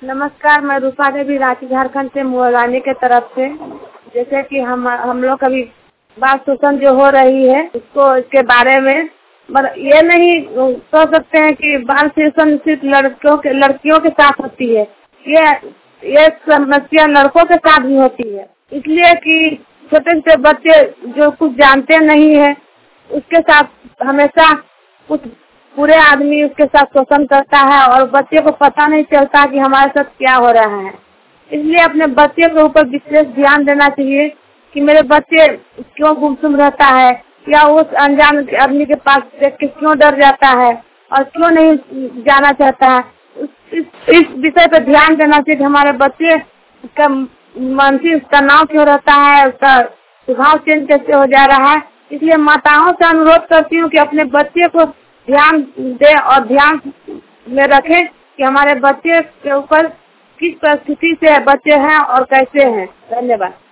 नमस्कार, मैं रूपा देवी रांची झारखंड से मुआगानी के तरफ से। जैसे कि हम लोग कभी बाल शोषण जो हो रही है उसको इसके बारे में ये नहीं कह सकते हैं कि बाल शोषण सिर्फ लड़कियों के साथ होती है। ये समस्या लड़कों के साथ भी होती है, इसलिए कि छोटे छोटे बच्चे जो कुछ जानते नहीं है उसके साथ हमेशा कुछ पूरे आदमी उसके साथ शोषण करता है और बच्चे को पता नहीं चलता कि हमारे साथ क्या हो रहा है। इसलिए अपने बच्चे के ऊपर विशेष ध्यान देना चाहिए कि मेरे बच्चे क्यों गुमसुम रहता है या उस अनजान आदमी के पास देख के क्यों डर जाता है और क्यों नहीं जाना चाहता है। इस विषय पर ध्यान देना चाहिए कि हमारे बच्चे का मानसिक तनाव क्यों रहता है, उसका स्वभाव चेंज कैसे हो जा रहा है। इसलिए माताओं से अनुरोध करती हूँ कि अपने बच्चे को ध्यान दे और ध्यान में रखें कि हमारे बच्चे के ऊपर किस परिस्थिति से बच्चे हैं और कैसे हैं। धन्यवाद।